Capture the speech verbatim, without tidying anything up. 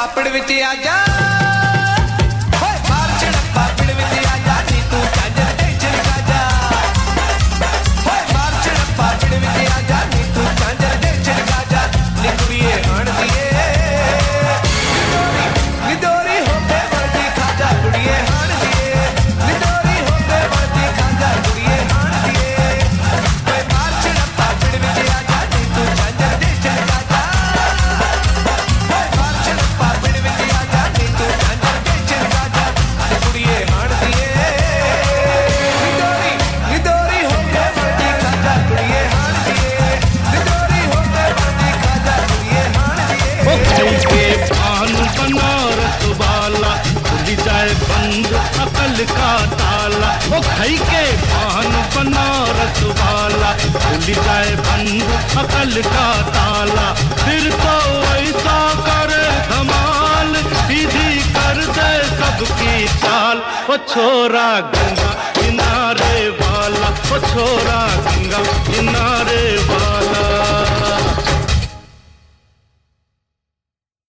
पापड़ विच आजा होए मार छड़ पापड़ विच आजा नी तू झांझर दे चलगा जा होए मार छड़ पापड़ विच आजा नी तू झांझर दे चलगा जा नी कुड़िए हाण दिए निदोरी होके बड़दी खाजा कुड़िए हाण दिए निदोरी होके बड़दी खाजा कुड़िए हाण दिए होए मार छड़ पापड़ विच आजा नी तू झांझर दे चलगा जा होए मार छड़ पापड़ विच आजा नी तू झांझर दे चलगा जा नी कुड़िए हाण दिए निदोरी निदोरी होके बड़दी खाजा कुड़िए हाण दिए निदोरी होके बड़दी खाजा कुड़िए हाण दिए ओ खाई के पान बनारस वाला खुल जाए बंद अकल का ताला ओ खाई के पान बनारस वाला खुल जाए बंद अकल का ताला फिर तो ऐसा करे धमाल सीधी कर दे सबकी चाल ओ छोरा गंगा किनारे वाला ओ छोरा गंगा किनारे वाला